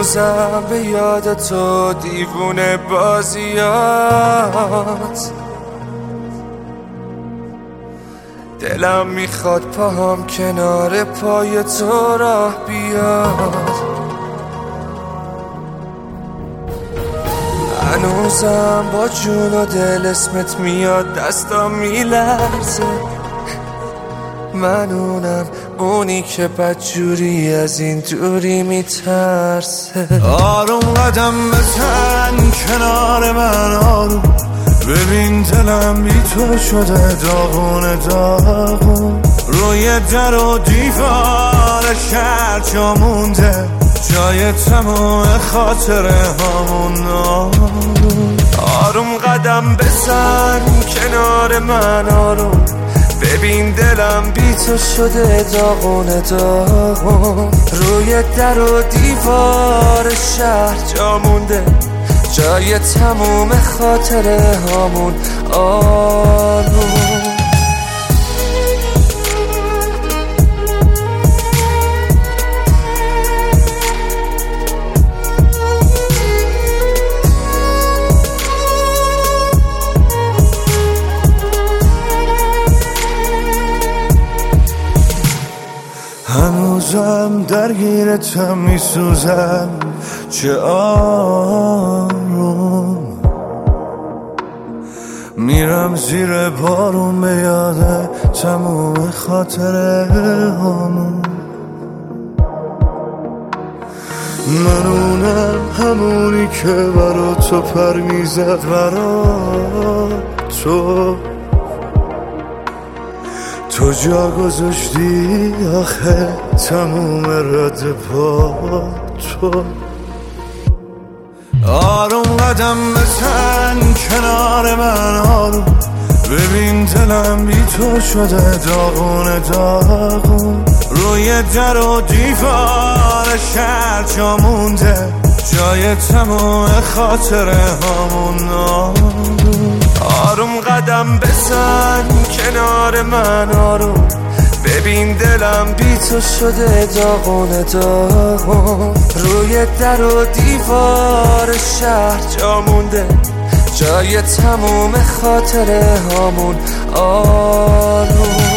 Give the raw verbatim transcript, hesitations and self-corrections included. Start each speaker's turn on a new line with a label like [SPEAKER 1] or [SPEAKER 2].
[SPEAKER 1] هنوزم به یاد تو دیوونه بازیات، دلم میخواد پاهم کنار پای تو راه بیاد. هنوزم با جون و دل اسمت میاد، دستم میلرزه. من اونم اونی که بدجوری از این دوری میترسه.
[SPEAKER 2] آروم قدم بزن کنار من، آروم ببین دلم بی تو شده داغون داغون. روی در و دیوار شهر جا مونده، جای تمام خاطره هامون.
[SPEAKER 1] آروم قدم بزن کنار من، آروم ببین دلم بی تو شده داغون داغون. روی در و دیوار شهر جا مونده، جای تموم خاطره هامون. آروم
[SPEAKER 2] هنوزم درگیرتم میسوزم، چه آروم میرم زیر بارون به یاد تموم خاطره همون. من اونم همونی که برا تو پر میزد، برا تو تو جا گذاشتی آخه تموم رد پا تو. آروم قدم بزن کنار من، آروم ببین دلم بی تو شده داغون داغون. روی در و دیوار شهر جا مونده، جای تموم خاطره هامون.
[SPEAKER 1] آروم قدم بزن کنار من، آروم ببین دلم بی تو شده داغون داغون. روی در و دیوار شهر جا مونده، جای تموم خاطره هامون. آروم